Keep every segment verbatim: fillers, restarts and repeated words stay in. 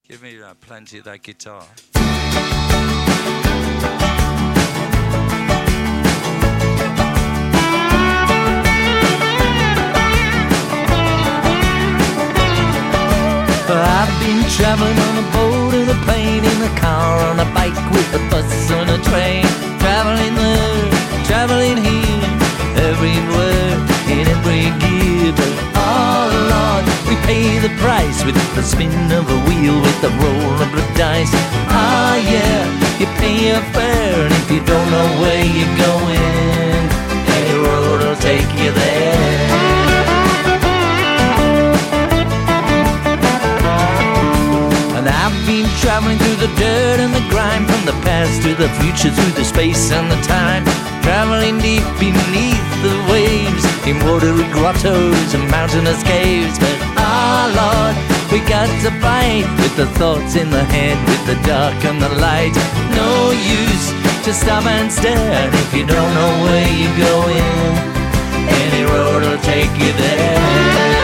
Give me uh, plenty of that guitar. I've been traveling on a boat, in a plane, in a car, on a bike, with a bus, on a train. Traveling there, traveling here, everywhere, in every gear. But oh Lord, we pay the price with the spin of a wheel, with the roll of the dice. Ah yeah, you pay your fare, and if you don't know where you're going, any road will take you there. And I've been traveling through the dirt and the grime, from the past to the future, through the space and the time. Traveling deep beneath the waves, in watery grottos and mountainous caves. But ah Lord, we got to fight with the thoughts in the head, with the dark and the light. No use to stop and stare, and if you don't know where you're going, any road will take you there.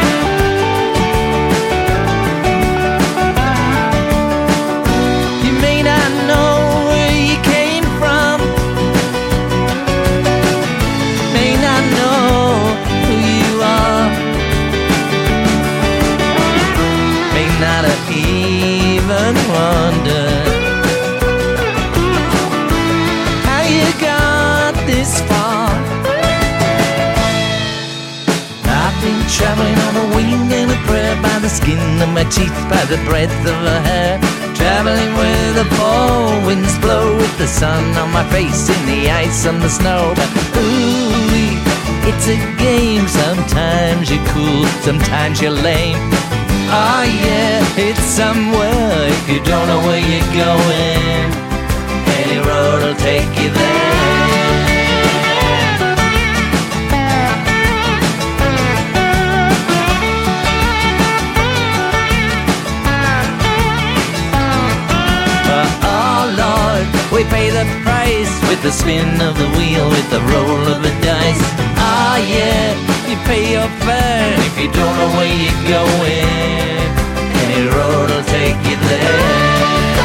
Even wonder how you got this far. I've been traveling on a wing and a prayer, by the skin of my teeth, by the breadth of her hair. Traveling where the fall winds blow, with the sun on my face, in the ice and the snow. But ooh, it's a game. Sometimes you're cool, sometimes you're lame. Oh yeah, it's somewhere, if you don't know where you're going, any road will take you there. Oh Lord, we pay the price with the spin of the wheel, with the roll of the dice. Ah yeah, you pay your fare, if you don't know where you're going, any road will take you there.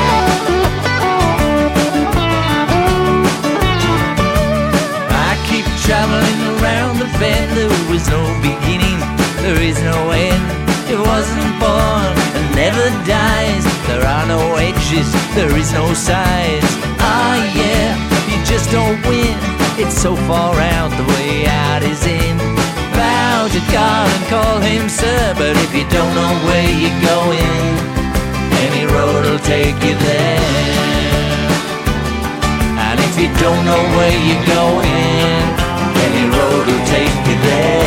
I keep traveling around the bend, there is no beginning, there is no end. It wasn't born and never dies, there are no edges, there is no sides. Ah yeah, you just don't win, it's so far out, the way out is in. Bow to God and call him sir, but if you don't know where you're going, any road will take you there. And if you don't know where you're going, any road will take you there.